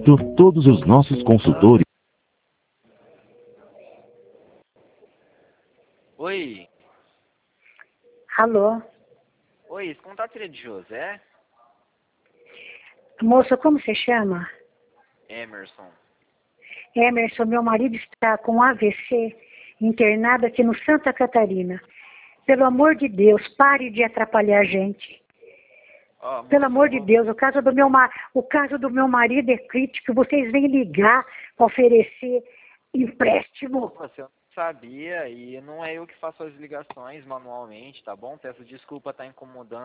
momento, todos os nossos consultores. Oi. Alô? Oi, esse contato seria de José? Moça, como você chama? Emerson. Emerson, meu marido está com AVC, internado aqui no Santa Catarina. Pelo amor de Deus, pare de atrapalhar a gente. Ó, Pelo moça, amor de Deus, o caso do meu marido é crítico. Vocês vêm ligar para oferecer empréstimo. Você não sabia e não é eu que faço as ligações manualmente, tá bom? Peço desculpa estar incomodando.